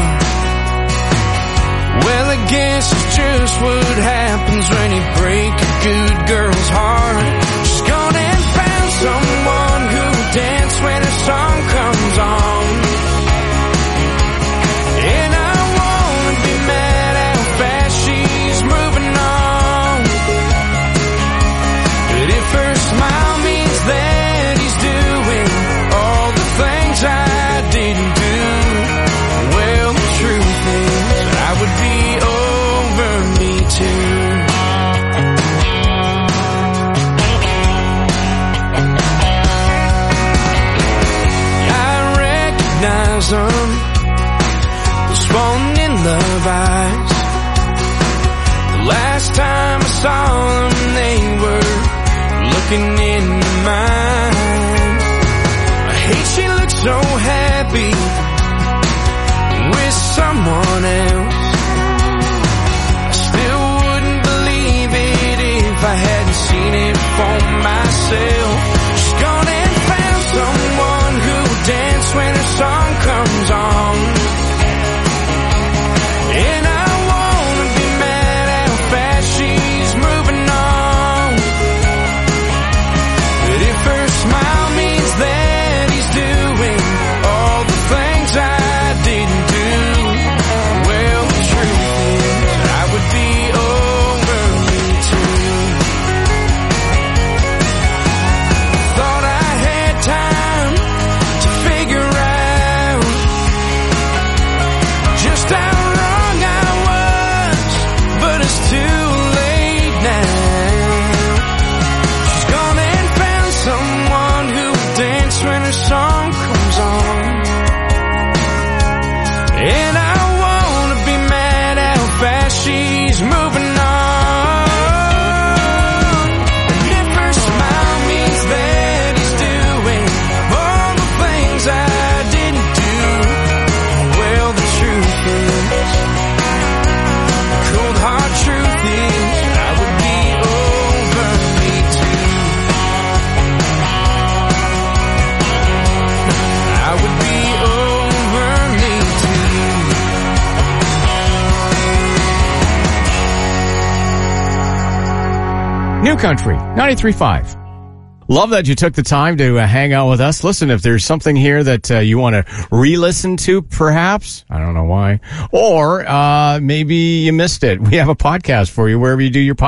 Well, I guess it's just what happens when you break a good girl's heart. She's gone and found someone who'll dance when her song comes on. And I wanna be mad how fast she's moving on. But if her smile means that he's doing all the things I didn't do, well, the truth is I would be over me too. I recognize them, those falling in love eyes. Last time I saw them, they were looking into mine. I hate she looks so happy with someone else. I still wouldn't believe it if I hadn't seen it for myself. She's gone and found someone who'll dance when her song comes on. And I she's moving on. But if her smile means that he's doing all the things I didn't do, well, the truth is I would be over me too. Thought I had time to figure out just how wrong I was, but it's too when her song comes on. And I wanna be mad how fast she's moving on. And if her smile means that he's doing all the things I didn't do, well, the truth is, the cold hard truth is, I would be over me too. I would be over me too. New Country ninety-three point five. Love that you took the time to uh, hang out with us. Listen, if there's something here that uh, you want to re-listen to, perhaps, I don't know why, or uh maybe you missed it, we have a podcast for you wherever you do your podcast.